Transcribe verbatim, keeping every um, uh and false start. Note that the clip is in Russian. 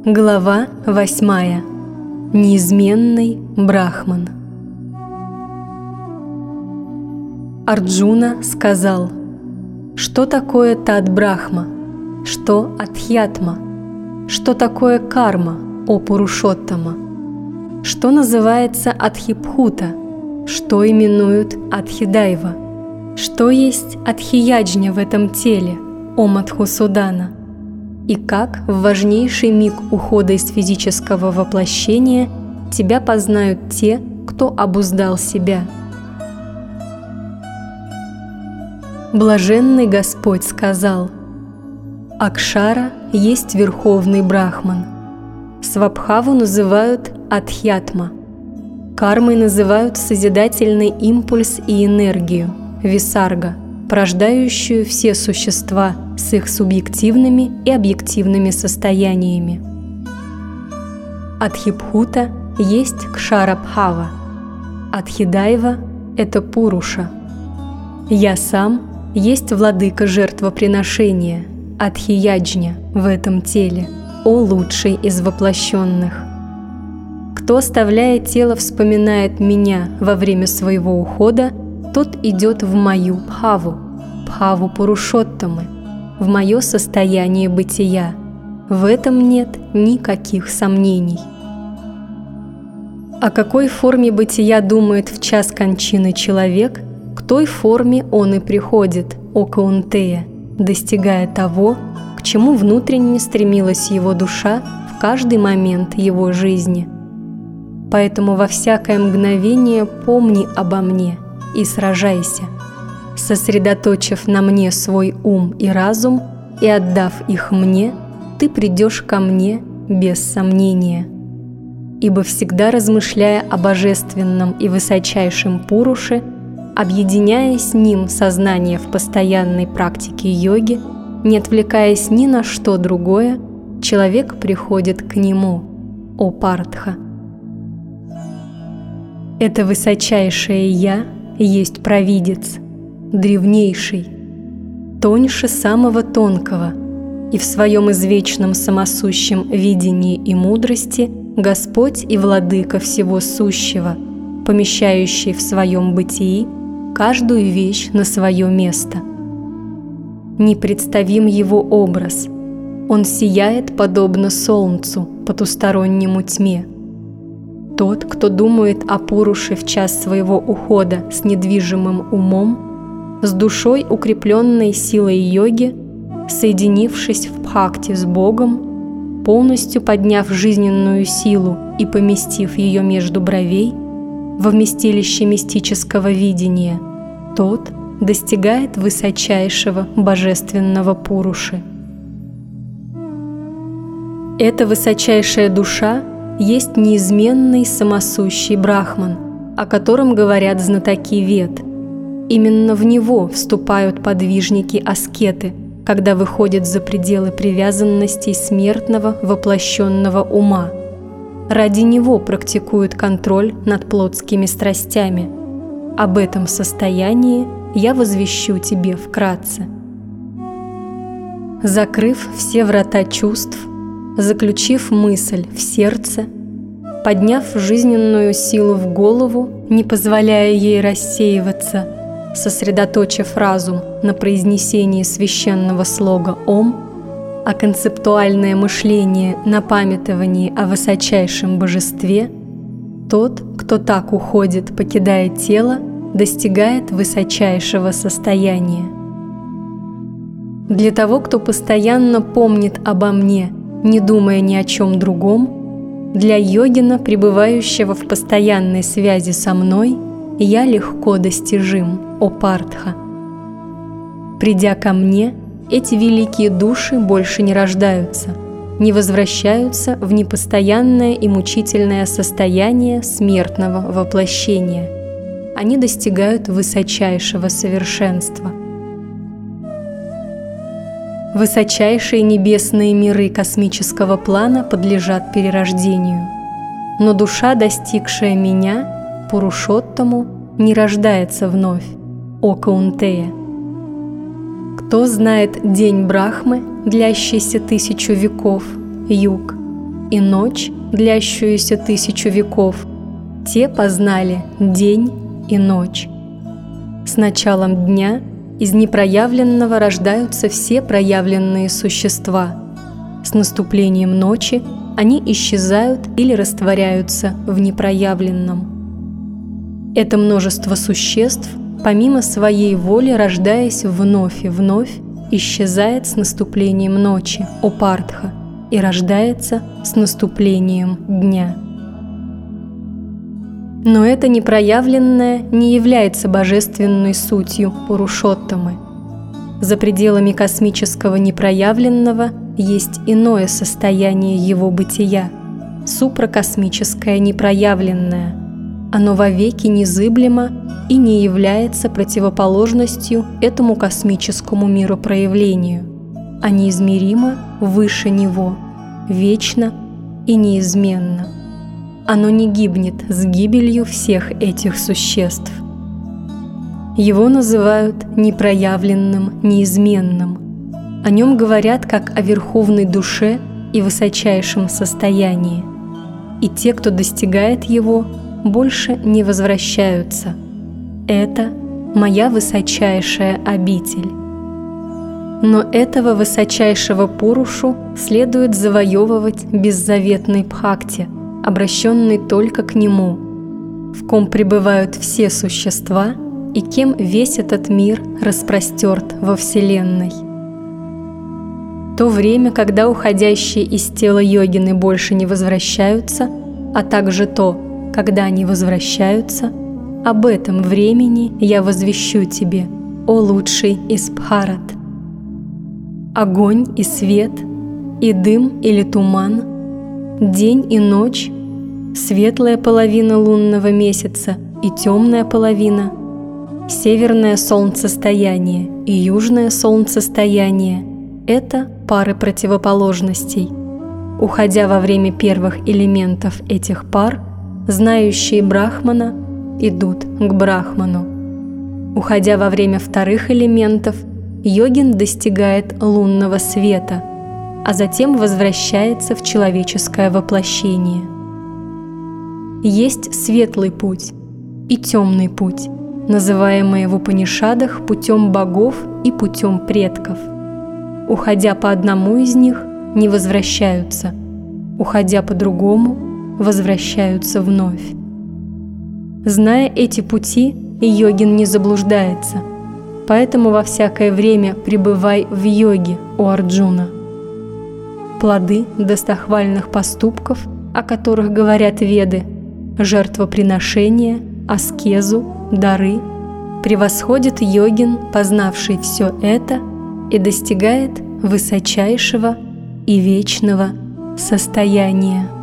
Глава восьмая. Неизменный Брахман. Арджуна сказал: что такое Тад-Брахма? Что Адхьятма? Что такое карма, о Пурушоттама? Что называется Адхипхута? Что именуют Адхидайва? Что есть Адхияджня в этом теле, о Мадхусудана? И как в важнейший миг ухода из физического воплощения тебя познают те, кто обуздал себя? Блаженный Господь сказал: Акшара есть Верховный Брахман. Свабхаву называют Адхьятма. Кармой называют созидательный импульс и энергию, висарга, порождающую все существа с их субъективными и объективными состояниями. Адхипхута есть Кшарабхава. Адхидайва – это Пуруша. Я сам есть владыка жертвоприношения, Адхияджня в этом теле, о лучший из воплощенных. Кто, оставляя тело, вспоминает меня во время своего ухода, тот идет в мою Бхаву, Бхаву Пурушоттамы, в мое состояние бытия. В этом нет никаких сомнений. О какой форме бытия думает в час кончины человек, к той форме он и приходит, о Каунтея, достигая того, к чему внутренне стремилась его душа в каждый момент его жизни. Поэтому во всякое мгновение помни обо мне и сражайся, сосредоточив на мне свой ум и разум и отдав их мне, ты придешь ко мне без сомнения. Ибо всегда размышляя о божественном и высочайшем Пуруше, объединяя с ним сознание в постоянной практике йоги, не отвлекаясь ни на что другое, человек приходит к нему, о Партха. Это высочайшее Я есть провидец, древнейший, тоньше самого тонкого, и в своем извечном самосущем видении и мудрости Господь и Владыка всего сущего, помещающий в своем бытии каждую вещь на свое место. Непредставим его образ, он сияет подобно солнцу потустороннему тьме. Тот, кто думает о Пуруше в час своего ухода с недвижимым умом, с душой, укрепленной силой йоги, соединившись в бхакти с Богом, полностью подняв жизненную силу и поместив ее между бровей, во вместилище мистического видения, тот достигает высочайшего божественного Пуруши. Эта высочайшая душа есть неизменный самосущий Брахман, о котором говорят знатоки Вед. Именно в него вступают подвижники-аскеты, когда выходят за пределы привязанностей смертного воплощенного ума. Ради него практикуют контроль над плотскими страстями. Об этом состоянии я возвещу тебе вкратце. Закрыв все врата чувств, заключив мысль в сердце, подняв жизненную силу в голову, не позволяя ей рассеиваться, сосредоточив разум на произнесении священного слога «Ом», а концептуальное мышление на памятовании о высочайшем божестве, тот, кто так уходит, покидая тело, достигает высочайшего состояния. Для того, кто постоянно помнит обо мне, не думая ни о чем другом, для йогина, пребывающего в постоянной связи со мной, я легко достижим, о Партха. Придя ко мне, эти великие души больше не рождаются, не возвращаются в непостоянное и мучительное состояние смертного воплощения. Они достигают высочайшего совершенства. Высочайшие небесные миры космического плана подлежат перерождению, но душа, достигшая меня, Пурушоттаму, не рождается вновь, о Каунтея. Кто знает день Брахмы, длящийся тысячу веков, юг, и ночь, длящуюся тысячу веков, те познали день и ночь. С началом дня из непроявленного рождаются все проявленные существа. С наступлением ночи они исчезают или растворяются в непроявленном. Это множество существ, помимо своей воли, рождаясь вновь и вновь, исчезает с наступлением ночи, о Партха, и рождается с наступлением дня. Но это непроявленное не является божественной сутью Пурушоттамы. За пределами космического непроявленного есть иное состояние его бытия – супракосмическое непроявленное. Оно вовеки незыблемо и не является противоположностью этому космическому миропроявлению, а неизмеримо выше него, вечно и неизменно. Оно не гибнет с гибелью всех этих существ. Его называют непроявленным, неизменным. О нем говорят как о верховной душе и высочайшем состоянии. И те, кто достигает его, больше не возвращаются. Это моя высочайшая обитель. Но этого высочайшего Пурушу следует завоевывать беззаветной Бхакти, обращенной только к нему, в ком пребывают все существа и кем весь этот мир распростерт во Вселенной. То время, когда уходящие из тела йогины больше не возвращаются, а также то, когда они возвращаются, об этом времени я возвещу тебе, о лучший из Бхарат. Огонь и свет, и дым или туман, день и ночь, светлая половина лунного месяца и темная половина, северное солнцестояние и южное солнцестояние – это пары противоположностей. Уходя во время первых элементов этих пар, знающие Брахмана идут к Брахману. Уходя во время вторых элементов, йогин достигает лунного света, а затем возвращается в человеческое воплощение. Есть светлый путь и темный путь, называемые в Упанишадах путем богов и путем предков. Уходя по одному из них, не возвращаются, уходя по другому, возвращаются вновь. Зная эти пути, йогин не заблуждается, поэтому во всякое время пребывай в йоге, о Арджуна. Плоды достохвальных поступков, о которых говорят Веды, жертвоприношения, аскезу, дары, превосходит йогин, познавший все это, и достигает высочайшего и вечного состояния.